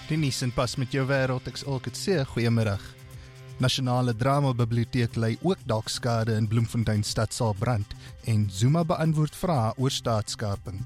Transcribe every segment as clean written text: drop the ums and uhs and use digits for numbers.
Die nuus in pas met jou wêreld, ek sal dit sê, goeiemiddag. Nasionale Drama Biblioteek lei ook dalk skade in Bloemfontein stadsaal brand en Zuma beantwoord vrae oor staatskaping.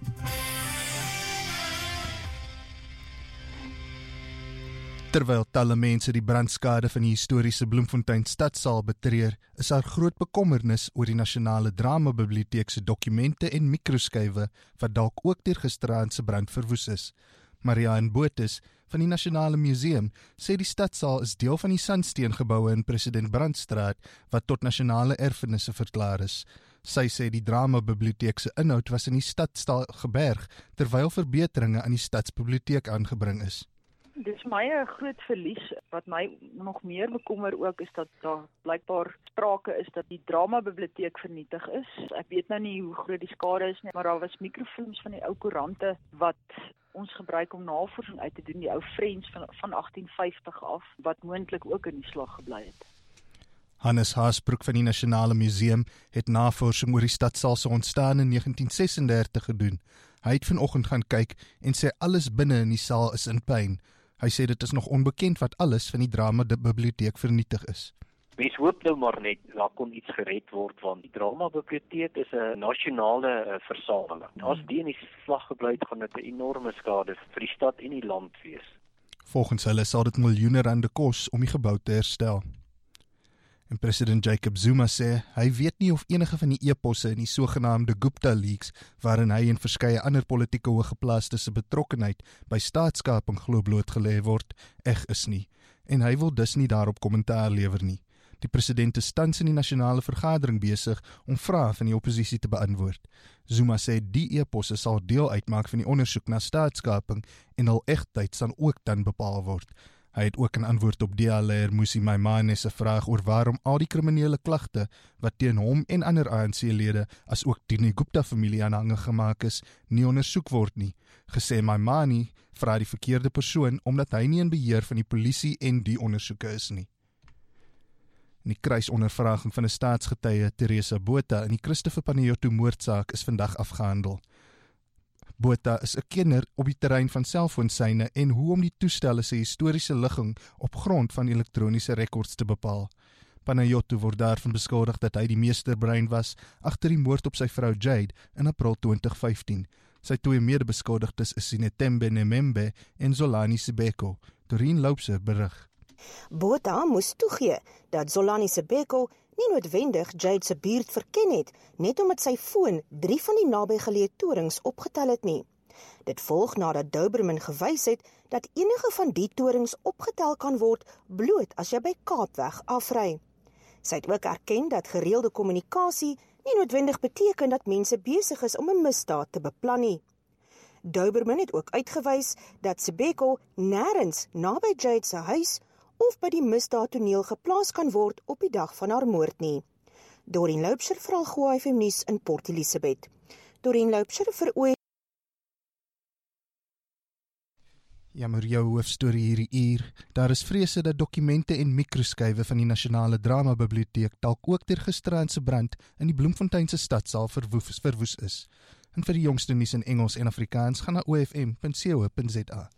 Terwyl talle mense die brandskade van die historiese Bloemfontein stadsaal betreur, is daar groot bekommernis oor die Nasionale Drama Biblioteek se dokumente en mikroskywe wat dalk ook deur gisteraand se brand verwoes is. Marianne Botha van die Nasionale Museum sê die stadsaal is deel van die sandsteengeboue in President Brandstraat wat tot nasionale erfenisse verklaar is. Sy sê die Drama Biblioteek se inhoud was in die stadsaal geberg terwyl verbeteringe aan die stadsbiblioteek aangebring is. Dis my 'n groot verlies. Wat my nog meer bekommer ook is dat daar blykbaar sprake is dat die Drama Biblioteek vernietig is. Ek weet nou nie hoe groot die skade is nie, maar daar was mikrofilms van die ou koerante wat ons gebruik om navorsing uit te doen, die ou Friends van 1850 af, wat moontlik ook in die slag gebly het. Hannes Haasbroek van die Nasionale Museum het navorsing oor die stadsaal se ontstaan in 1936 gedoen. Hy het vanoggend gaan kyk en sê alles binne in die saal is in puin. Hy sê dit is nog onbekend wat alles van die Drama Biblioteek vernietig is. Mens hoop nou maar net, daar kon iets gered word, want die Drama Biblioteek is 'n nasionale versameling. As die in die slag gebly het, gaan dit 'n enorme skade vir die stad en die land wees. Volgens hulle sal dit miljoene rande kos om die gebou te herstel. En president Jacob Zuma sê, hy weet nie of enige van die e-posse in die sogenaamde Gupta Leaks, waarin hy en verskeie ander politieke hooggeplaastes se betrokkenheid by staatskaping glo blootgelê word, eg is nie. En hy wil dus nie daarop kommentaar lewer nie. Die president is tans in die nasionale vergadering besig om vrae van die oppositie te beantwoord. Zuma sê die e-posse sal deel uitmaak van die ondersoek na staatskaping en hul egtheid sal ook dan bepaal word. Hy het ook 'n antwoord op DA-leier Mmusi Maimane se vraag oor waarom al die kriminele klagte wat teen hom en ander ANC-lede as ook teen die Gupta-familie aanhangig gemaak is, nie ondersoek word nie. Gesê Maimane vra die verkeerde persoon omdat hy nie in beheer van die polisie en die ondersoeke is nie. In die kruisondervraging van 'n staatsgetuie, Teresa Botha, in die Christopher Panayiotou moordsaak is vandag afgehandel. Botha is 'n kenner op die terrein van selfoonsyne en hoe om die toestelle se historiese ligging op grond van elektroniese rekords te bepaal. Panayiotou word daarvan beskuldig dat hy die meesterbrein was agter die moord op sy vrou Jade in April 2015. Sy twee medebeskuldigdes is Sinetembe Nemembe en Zolani Sibeko. Dorien Loubser berig. Botha moes toegee dat Zolani Sibeko nie noodwendig Jade se buurt verken het, net omdat sy foon 3 van die nabygeleë torings opgetel het nie. Dit volg nadat Dauberman gewys het dat enige van die torings opgetel kan word bloot as jy by Kaapweg afry. Sy het ook erken dat gereelde kommunikasie nie noodwendig beteken dat mense besig is om 'n misdaad te beplan nie. Dauberman het ook uitgewys dat Sibeko nêrens naby Jade se huis of by die misdaadtoneel geplaas kan word op die dag van haar moord nie. Dorien Loubser vir Algoa FM nuus in Port Elizabeth. Dorien Loubser vir OE. Ja, maar jou hoofstorie hierdie uur. Daar is vrese dat dokumente en mikroskywe van die Nasionale Drama Biblioteek dalk ook deur gisteraand se brand in die Bloemfontein se stadsaal verwoes is. En vir die jongste nuus in Engels en Afrikaans gaan na ofm.co.za.